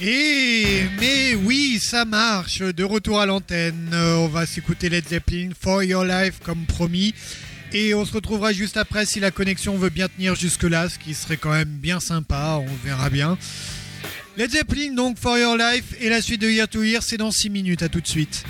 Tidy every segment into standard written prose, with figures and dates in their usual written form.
Mais oui, ça marche. De retour à l'antenne, on va s'écouter Led Zeppelin, For Your Life, comme promis. Et on se retrouvera juste après si la connexion veut bien tenir jusque-là, ce qui serait quand même bien sympa, on verra bien. Led Zeppelin, donc For Your Life, et la suite de Year to Year, c'est dans 6 minutes, à tout de suite.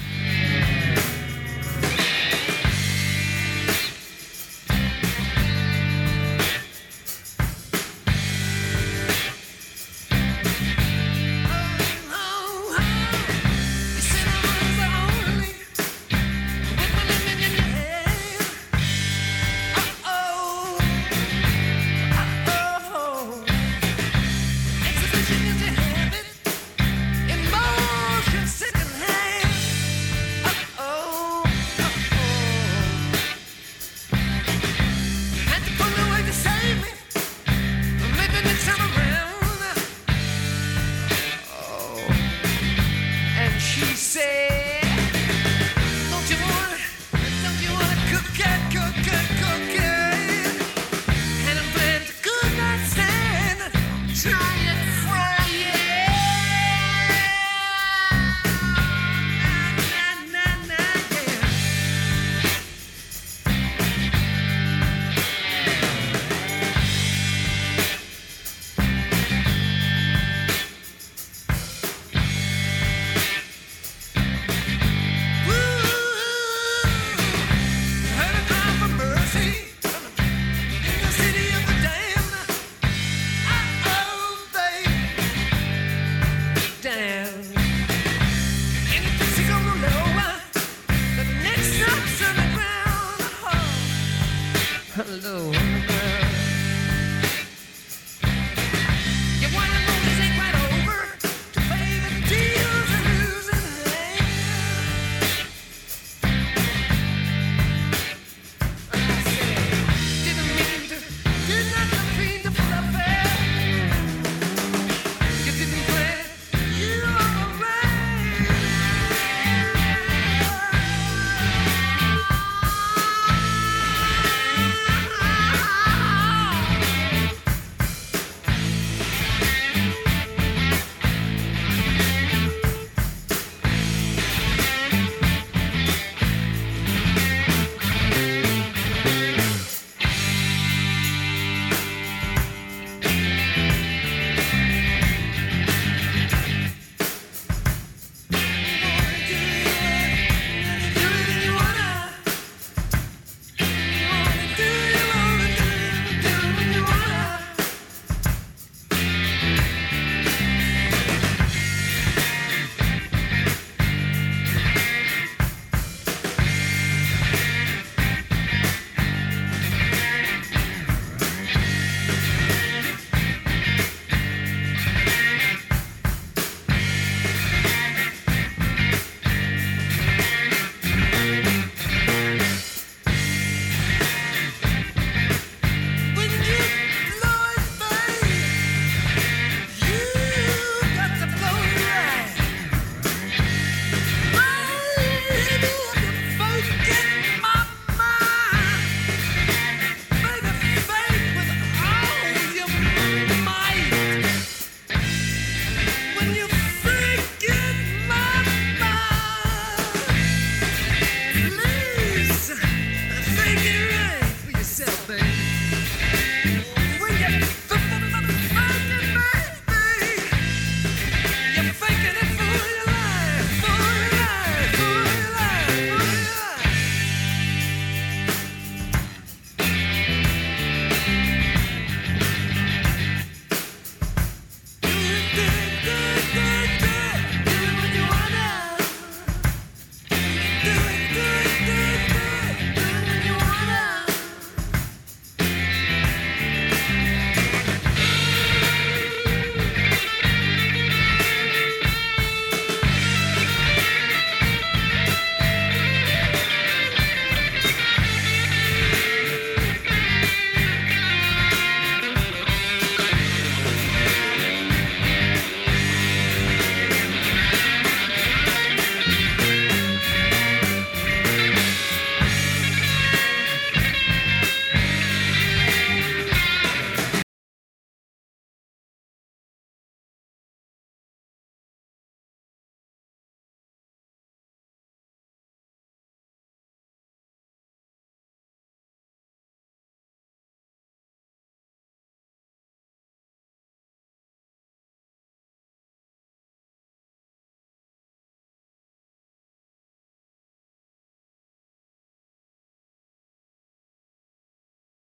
Hello, girl.